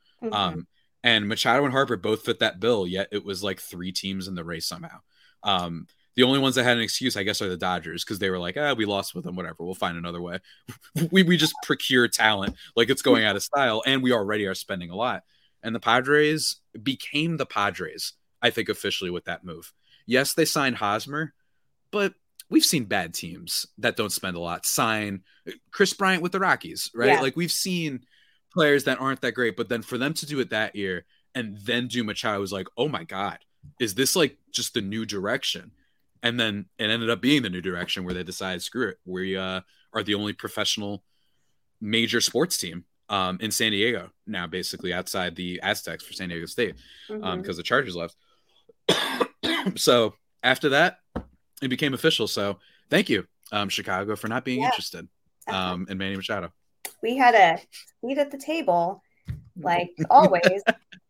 And Machado and Harper both fit that bill, yet it was like 3 teams in the race somehow. The only ones that had an excuse, I guess, are the Dodgers, because they were like, we lost with them, whatever, we'll find another way. we just procure talent like it's going out of style, and we already are spending a lot. And the Padres became the Padres, I think, officially with that move. Yes, they signed Hosmer, but we've seen bad teams that don't spend a lot sign Chris Bryant with the Rockies, right? Yeah. Like we've seen players that aren't that great, but then for them to do it that year and then do Machado was like, oh my God, is this like just the new direction? And then it ended up being the new direction where they decided, screw it. We are the only professional major sports team in San Diego now, basically outside the Aztecs for San Diego State, because the Chargers left. So after that, it became official. So thank you, Chicago, for not being interested in Manny Machado. We had a seat at the table, like always.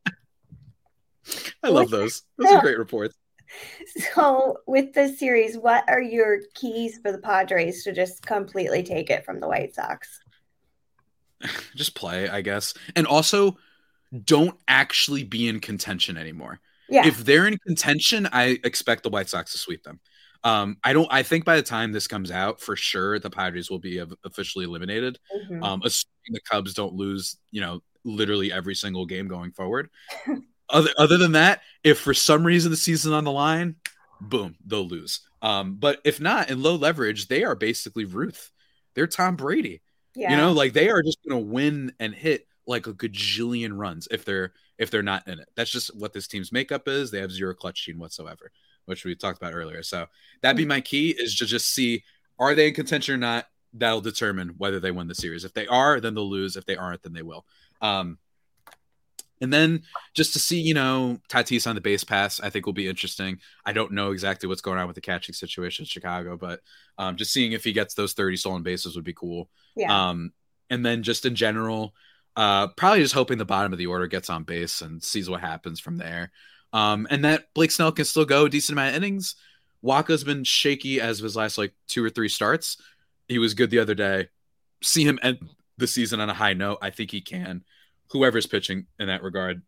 I love those. Those are great reports. So with this series, what are your keys for the Padres to just completely take it from the White Sox? Just play, I guess. And also, don't actually be in contention anymore. Yeah. If they're in contention, I expect the White Sox to sweep them. I think by the time this comes out, for sure, the Padres will be officially eliminated. Assuming the Cubs don't lose, literally every single game going forward. Other than that, if for some reason the season's on the line, boom, they'll lose. But if not, in low leverage, they are basically Ruth. They're Tom Brady. Yeah. Like they are just going to win and hit like a gajillion runs if they're not in it. That's just what this team's makeup is. They have zero clutch gene whatsoever, which we talked about earlier. So that'd be my key, is to just see, are they in contention or not? That'll determine whether they win the series. If they are, then they'll lose. If they aren't, then they will. And then just to see, Tatis on the base pass, I think will be interesting. I don't know exactly what's going on with the catching situation in Chicago, but just seeing if he gets those 30 stolen bases would be cool. Yeah. And then just in general, probably just hoping the bottom of the order gets on base and sees what happens from there. And that Blake Snell can still go a decent amount of innings. Waka's been shaky as of his last like 2 or 3 starts. He was good the other day. See him end the season on a high note. I think he can. Whoever's pitching in that regard.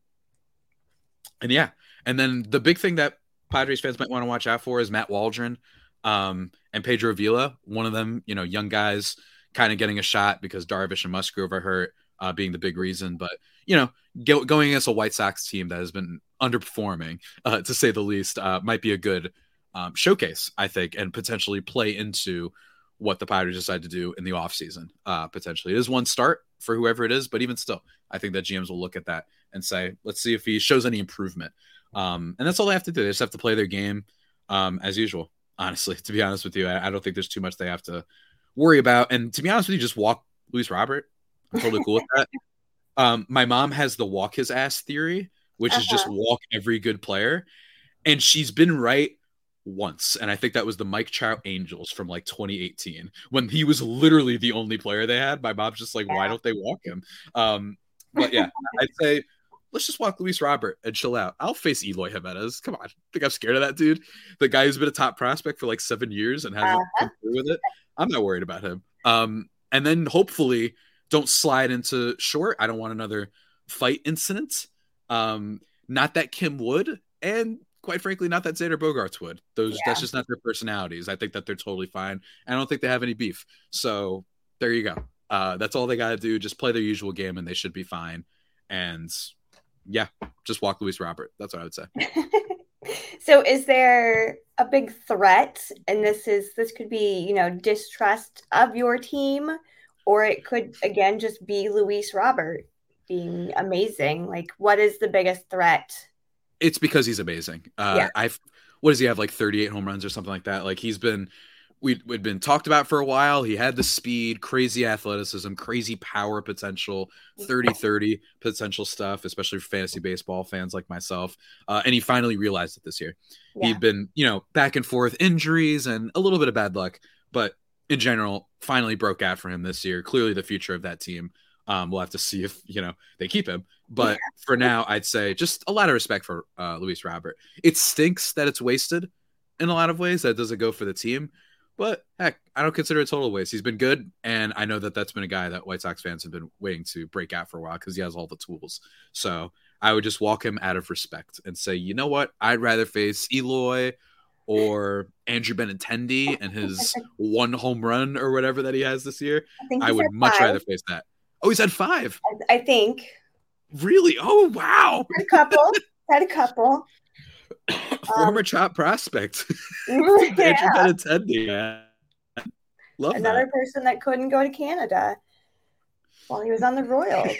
And yeah. And then the big thing that Padres fans might want to watch out for is Matt Waldron and Pedro Vila. One of them, young guys kind of getting a shot because Darvish and Musgrove are hurt, being the big reason. But, going against a White Sox team that has been underperforming, to say the least, might be a good showcase, I think, and potentially play into what the Padres decide to do in the offseason. Potentially. It is one start for whoever it is, but even still, I think that GMs will look at that and say, let's see if he shows any improvement. And that's all they have to do. They just have to play their game as usual, honestly, to be honest with you. I don't think there's too much they have to worry about. And to be honest with you, just walk Luis Robert. I'm totally cool with that. My mom has the walk his ass theory, which is just walk every good player. And she's been right once. And I think that was the Mike Trout Angels from like 2018 when he was literally the only player they had. My mom's just like, why don't they walk him? But yeah, I'd say let's just walk Luis Robert and chill out. I'll face Eloy Jimenez. Come on. Think I'm scared of that dude? The guy who's been a top prospect for like 7 years and hasn't come through with it. I'm not worried about him. And then hopefully don't slide into short. I don't want another fight incident. Not that Kim would, and quite frankly, not that Xander Bogaerts would. That's just not their personalities. I think that they're totally fine. I don't think they have any beef. So there you go. That's all they got to do. Just play their usual game and they should be fine. And yeah, just walk Luis Robert. That's what I would say. So is there a big threat? And this could be, distrust of your team, or it could, again, just be Luis Robert being amazing. Like, what is the biggest threat? It's because he's amazing. What does he have, like 38 home runs or something like that? Like we'd been talked about for a while. He had the speed, crazy athleticism, crazy power potential, 30-30 potential stuff, especially for fantasy baseball fans like myself. And he finally realized it this year. Yeah. He'd been, back and forth injuries and a little bit of bad luck, but in general, finally broke out for him this year. Clearly the future of that team. We'll have to see if, they keep him. But for now, I'd say just a lot of respect for Luis Robert. It stinks that it's wasted in a lot of ways. That doesn't go for the team. But heck, I don't consider it a total waste. He's been good, and I know that that's been a guy that White Sox fans have been waiting to break out for a while because he has all the tools. So I would just walk him out of respect and say, you know what? I'd rather face Eloy or Andrew Benintendi and his 1 home run or whatever that he has this year. I would much rather face that. Oh, he's had 5. I think. Really? Oh, wow. Had a couple. Former top prospect. Andrew Benintendi, man. Love another person that couldn't go to Canada while he was on the Royals.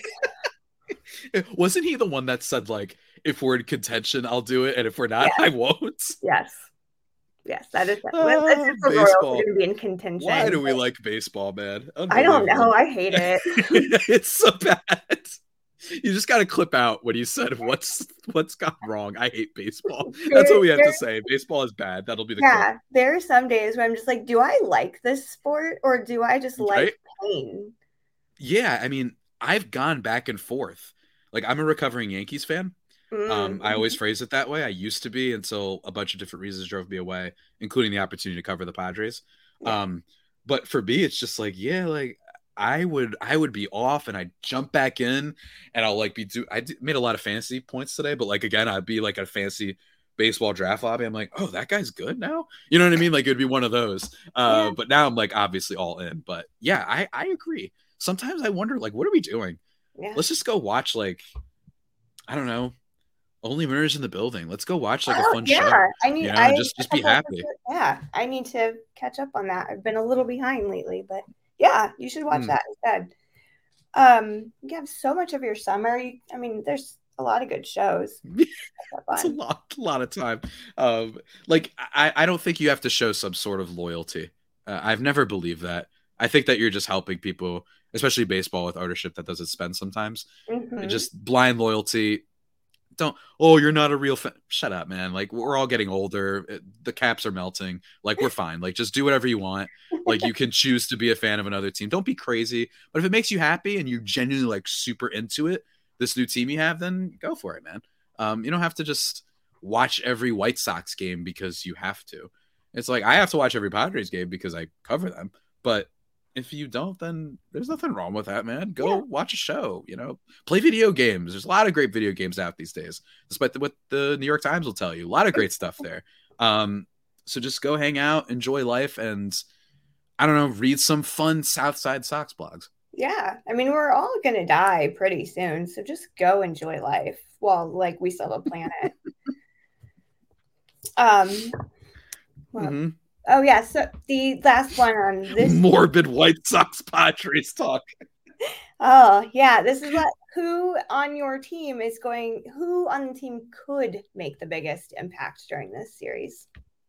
Wasn't he the one that said, like, if we're in contention, I'll do it, and if we're not, I won't? Yes, that is it. Royals are going to be in contention. Why do we like baseball, man? I don't know. I hate it. It's so bad. You just got to clip out what you said. What's gone wrong? I hate baseball. That's what we have to say. Baseball is bad. That'll be the clip. There are some days where I'm just like, do I like this sport or do I just like pain? Yeah, I mean, I've gone back and forth. Like, I'm a recovering Yankees fan. I always phrase it that way. I used to be until a bunch of different reasons drove me away, including the opportunity to cover the Padres. But for me, it's just like, I would be off and I'd jump back in and I'll I made a lot of fantasy points today, but like, again, I'd be like a fancy baseball draft lobby. I'm like, oh, that guy's good now. You know what I mean? Like, it'd be one of those. But now I'm like, obviously all in, but yeah, I agree. Sometimes I wonder, like, what are we doing? Let's just go watch, like, I don't know, Only Murders in the Building. Let's go watch like a fun show. Just be happy. I need to catch up on that. I've been a little behind lately, but yeah, you should watch that instead. You have so much of your summer. There's a lot of good shows. It's a lot of time. I don't think you have to show some sort of loyalty. I've never believed that. I think that you're just helping people, especially baseball with ownership that doesn't spend sometimes. Just blind loyalty. You're not a real fan. Shut up, man. Like, we're all getting older. The caps are melting. Like, we're fine. Like, just do whatever you want. Like, you can choose to be a fan of another team. Don't be crazy. But if it makes you happy and you're genuinely like super into it, this new team you have, then go for it, man. You don't have to just watch every White Sox game because you have to. It's like, I have to watch every Padres game because I cover them. But if you don't, then there's nothing wrong with that, man. Go watch a show, play video games. There's a lot of great video games out these days, despite what the New York Times will tell you. A lot of great stuff there. So just go hang out, enjoy life, and I don't know, read some fun Southside Sox blogs. Yeah. I mean, we're all going to die pretty soon. So just go enjoy life while we still have a planet. Oh yeah, so the last one on this morbid White Sox Padres talk. Oh yeah, this is who on the team could make the biggest impact during this series?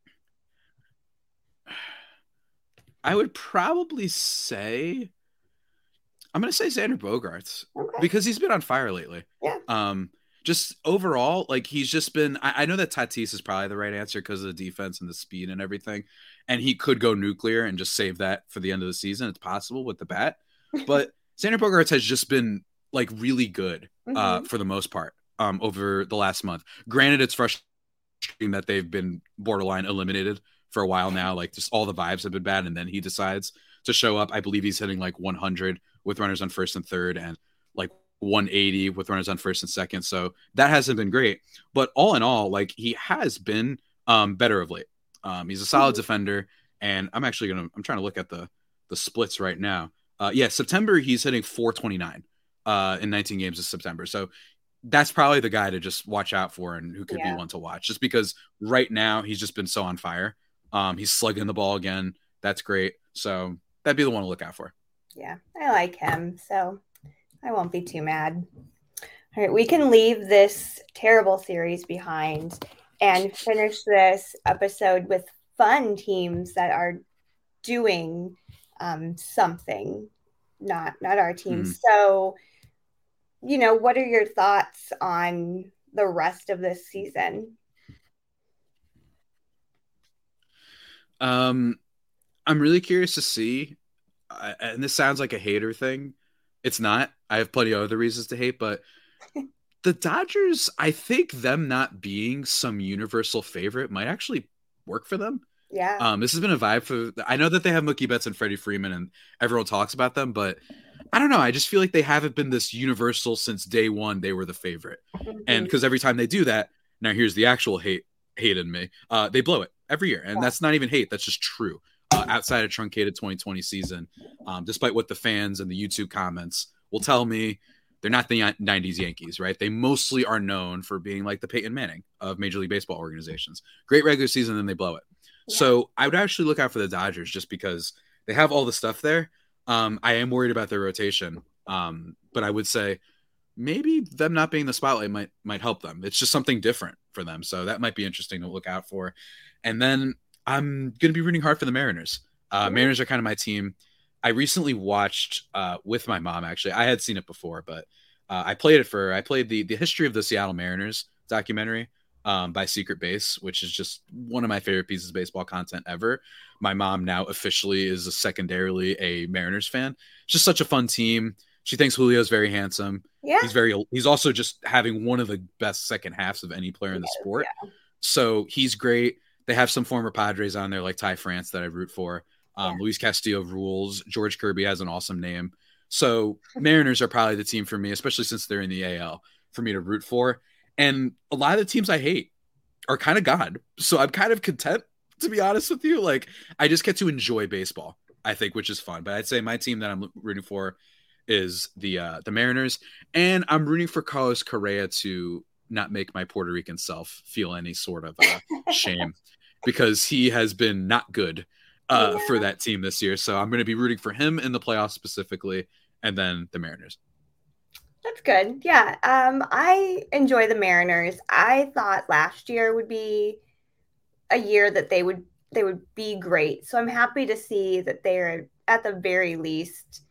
I would probably say, I'm going to say Xander Bogaerts, because he's been on fire lately. Yeah. Just overall, he's just been, I know that Tatis is probably the right answer because of the defense and the speed and everything. And he could go nuclear and just save that for the end of the season. It's possible with the bat. But Xander Bogaerts has just been really good for the most part over the last month. Granted, it's frustrating that they've been borderline eliminated for a while now. Just all the vibes have been bad. And then he decides to show up. I believe he's hitting 100 with runners on first and third and 180 with runners on first and second. So that hasn't been great, but all in all, he has been better of late. He's a solid defender, and I'm trying to look at the splits right now. September, he's hitting 429 in 19 games this September. So that's probably the guy to just watch out for and who could be one to watch, just because right now he's just been so on fire. He's slugging the ball again. That's great. So that'd be the one to look out for. Yeah, I like him. So I won't be too mad. All right, we can leave this terrible series behind and finish this episode with fun teams that are doing something, not our team. So, what are your thoughts on the rest of this season? I'm really curious to see, and this sounds like a hater thing. It's not. I have plenty of other reasons to hate, but the Dodgers, I think them not being some universal favorite might actually work for them. Yeah. This has been a vibe I know that they have Mookie Betts and Freddie Freeman and everyone talks about them, but I don't know. I just feel like they haven't been this universal since day one. They were the favorite. And because every time they do that, now here's the actual hate in me. They blow it every year. And that's not even hate. That's just true. Outside of truncated 2020 season, despite what the fans and the YouTube comments will tell me, they're not the 90s Yankees, right? They mostly are known for being like the Peyton Manning of Major League Baseball organizations. Great regular season, then they blow it. Yeah. So I would actually look out for the Dodgers just because they have all the stuff there. I am worried about their rotation, but I would say maybe them not being the spotlight might help them. It's just something different for them. So that might be interesting to look out for. And then I'm going to be rooting hard for the Mariners. Mariners are kind of my team. I recently watched with my mom, actually. I had seen it before, but I played the History of the Seattle Mariners documentary by Secret Base, which is just one of my favorite pieces of baseball content ever. My mom now officially is secondarily a Mariners fan. It's just such a fun team. She thinks Julio's very handsome. Yeah. He's also just having one of the best second halves of any player in the sport. Yeah. So he's great. They have some former Padres on there like Ty France that I root for. Luis Castillo rules. George Kirby has an awesome name. So Mariners are probably the team for me, especially since they're in the AL, for me to root for. And a lot of the teams I hate are kind of gone. So I'm kind of content, to be honest with you. I just get to enjoy baseball, I think, which is fun. But I'd say my team that I'm rooting for is the Mariners. And I'm rooting for Carlos Correa to not make my Puerto Rican self feel any sort of shame, because he has been not good for that team this year. So I'm going to be rooting for him in the playoffs specifically, and then the Mariners. That's good. Yeah. I enjoy the Mariners. I thought last year would be a year that they would be great. So I'm happy to see that they're at the very least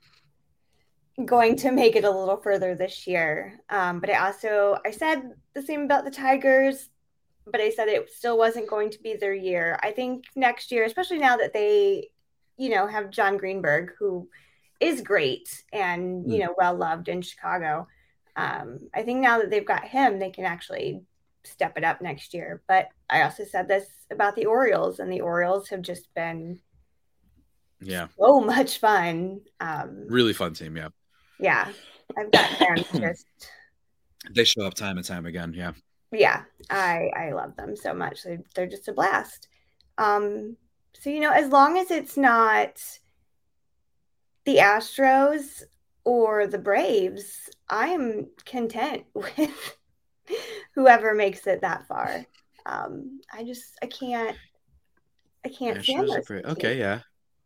going to make it a little further this year. But I said the same about the Tigers, but I said it still wasn't going to be their year. I think next year, especially now that they, have John Greenberg, who is great and, well-loved in Chicago. I think now that they've got him, they can actually step it up next year. But I also said this about the Orioles, and the Orioles have just been so much fun. Really fun team, yeah. Yeah, I've got fans just... They show up time and time again, yeah. Yeah, I love them so much. They're just a blast. So, as long as it's not the Astros or the Braves, I'm content with whoever makes it that far. I can't stand those. Okay, yeah.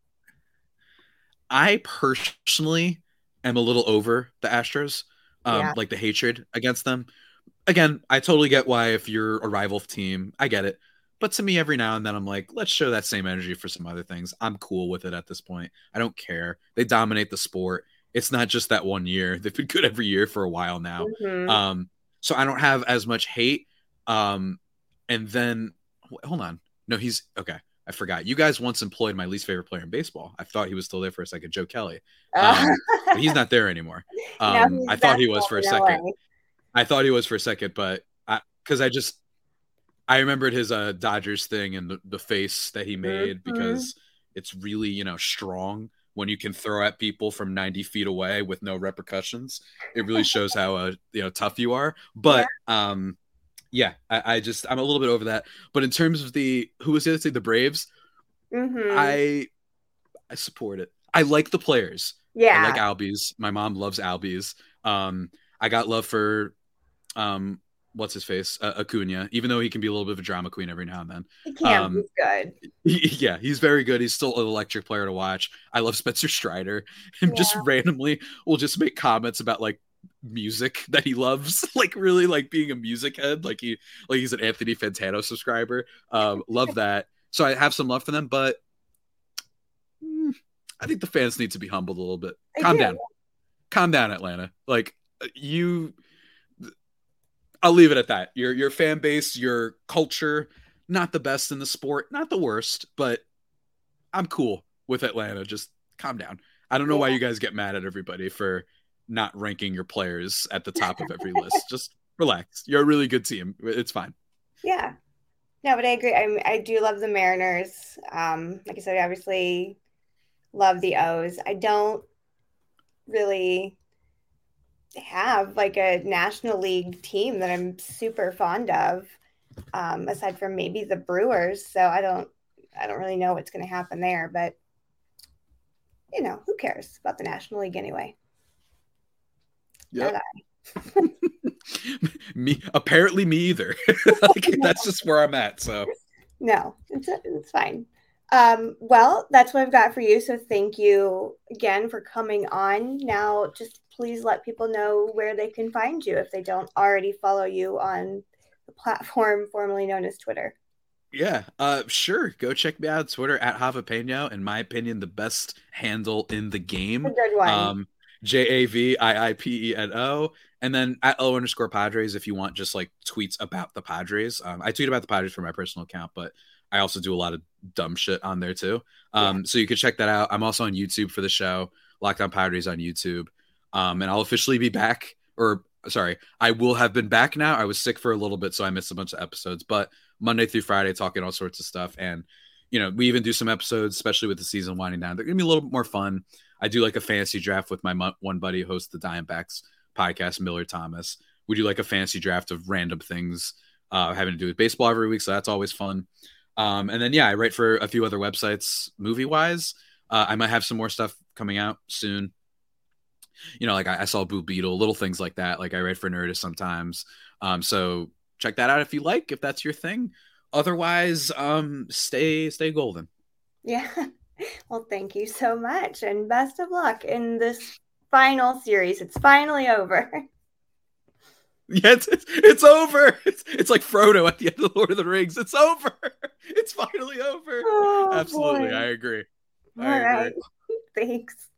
I personally am a little over the Astros, like the hatred against them. Again, I totally get why if you're a rival team, I get it. But to me, every now and then, I'm like, let's show that same energy for some other things. I'm cool with it at this point. I don't care. They dominate the sport. It's not just that one year. They've been good every year for a while now. Mm-hmm. So I don't have as much hate. And then, hold on. No, okay. I forgot. You guys once employed my least favorite player in baseball. I thought he was still there for a second, Joe Kelly. But he's not there anymore. I thought he was for a second. But I remembered his Dodgers thing and the face that he made, because it's really, strong when you can throw at people from 90 feet away with no repercussions. It really shows how tough you are. But I'm a little bit over that. But in terms of who was the other thing, the Braves, I support it. I like the players. Yeah, I like Albies. My mom loves Albies. I got love for what's his face, Acuna, even though he can be a little bit of a drama queen every now and then. He can. He's good. He's very good. He's still an electric player to watch. I love Spencer Strider, and just randomly will just make comments about like music that he loves, like really like being a music head, like he's an Anthony Fantano subscriber. Love that. So I have some love for them, but I think the fans need to be humbled a little bit. Calm down, Atlanta. Like I'll leave it at that. Your fan base, your culture, not the best in the sport, not the worst, but I'm cool with Atlanta. Just calm down. I don't know why you guys get mad at everybody for not ranking your players at the top of every list. Just relax. You're a really good team. It's fine. Yeah. No, but I agree. I do love the Mariners. Like I said, I obviously love the O's. I don't really have like a National League team that I'm super fond of, aside from maybe the Brewers. So I don't really know what's going to happen there, but who cares about the National League anyway? Yep. Me either. Like, that's just where I'm at. So no, it's fine. Well, that's what I've got for you. So thank you again for coming on. Now, just please let people know where they can find you if they don't already follow you on the platform formerly known as Twitter. Yeah, sure. Go check me out on Twitter at Javapeno. In my opinion, the best handle in the game. A good one. JAVIIPENO. And then at @O_Padres if you want just like tweets about the Padres. I tweet about the Padres for my personal account, but I also do a lot of dumb shit on there too. So you can check that out. I'm also on YouTube for the show, Locked On Padres on YouTube. And I'll officially be back, I will have been back now. I was sick for a little bit, so I missed a bunch of episodes, but Monday through Friday, talking all sorts of stuff. And, we even do some episodes, especially with the season winding down. They're going to be a little bit more fun. I do like a fantasy draft with my one buddy who hosts the Diamondbacks podcast, Miller Thomas. We do like a fantasy draft of random things having to do with baseball every week, so that's always fun. And then, I write for a few other websites movie-wise. I might have some more stuff coming out soon. Like I saw Boo Beetle, little things like that. Like I write for Nerdist sometimes. So check that out if you like, if that's your thing. Otherwise, stay golden. Yeah. Well, thank you so much. And best of luck in this final series. It's finally over. Yeah, it's over. It's like Frodo at the end of the Lord of the Rings. It's over. It's finally over. Oh, absolutely. Boy. I agree. All right. Thanks.